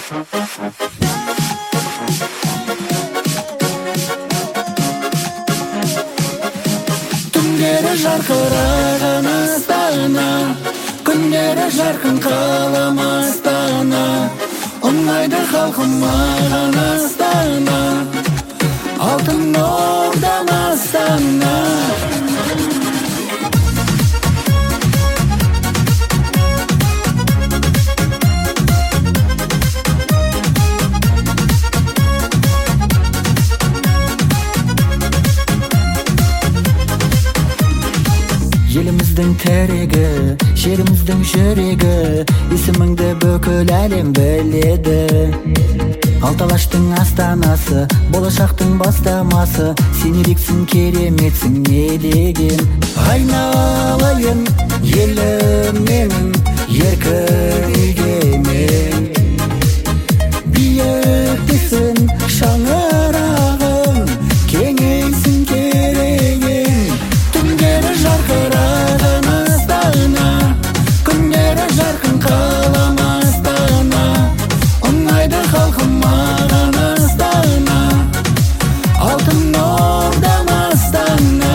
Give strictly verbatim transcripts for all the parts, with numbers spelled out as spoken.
Түндері жарқыраған астана, күндері жарқын қалам Астана. Ұнайды халқым маған Астана, алтын ордам Астана. Еліміздің тірегі, жеріміздің жүрегі, есіміңді бүкіл әлем біледі. Алталаштың астанасы, болашақтың бастамасы, сен ерексің, кереметсің, не деген. Айналайын елім менің, еркін егемен. Биіктесін шаңырағың, кеңейсін керегің. Түндері жарқыраған Астана, күндері жарқын қалам Астана. Ұнайды халқым маған Астана, алтын ордам Астана.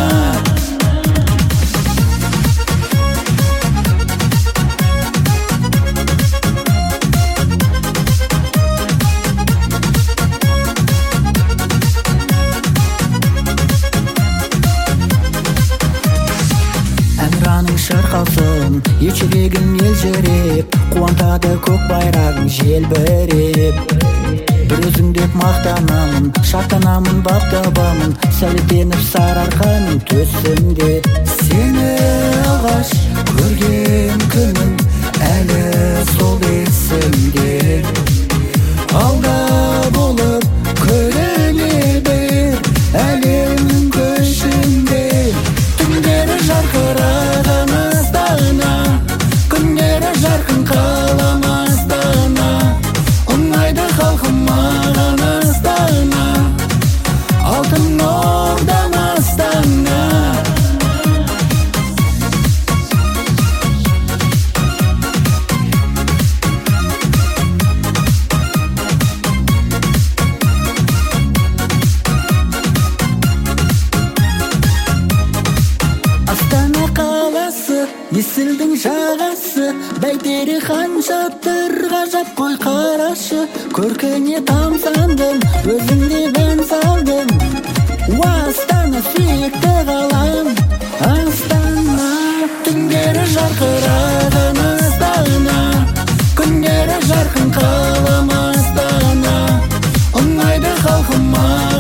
Әнұраның шырқалсын, ечірегін елжіреп, қуантады көк байрағың желбіреп. Бір өзің деп мақтанамын, шаттанамын, бақ табамын, сәулеттеніп сарыарқаның төсінде. Сені алғаш көрген күнім әлі сол есімде. Алда болып көрене бер әлемнің көшінде. Түндері жарқыраған Астана, күндері жарқын қалам Астана. Ұнайды халқым маған Астана, алтын ордам Астана. Астана қаласы, есілдің жағасы, бәйтерек хан жатыр, ғажап қой қарашы. Көркіне тамсандым, өзіңде бән салдым. Астана сүйікті қалам Астана. Түндері жарқыраған Астана, күндері жарқын қалам Астана. Ұнайды халқым